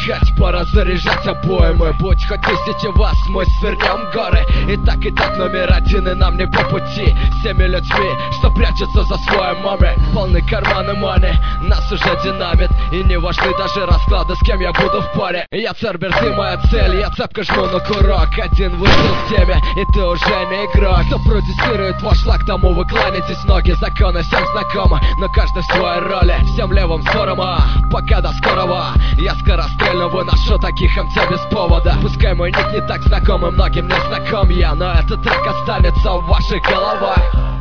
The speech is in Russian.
отдыхать, пора заряжать обоймы. Будь хоть тысячи вас, мы свернем горы. И так номер один, и нам не по пути. С теми людьми, что прячутся за своей мамой. Полны карманы money, нас уже динамит. И не важны даже расклады, с кем я буду в паре. Я Церберзы, моя цель, я цепко жму на курок. Один выстрел в теме, и ты уже не игрок. Кто продюсирует ваш шлаг, тому вы кланяетесь в ноги. Законы всем знакомы, но каждый в своей роли. Всем левым здорово, пока до скорого. Я скорострельно выношу таких МЦ без повода. Пускай мой ник не так знаком и многим не знаком я, но этот трек останется в ваших головах.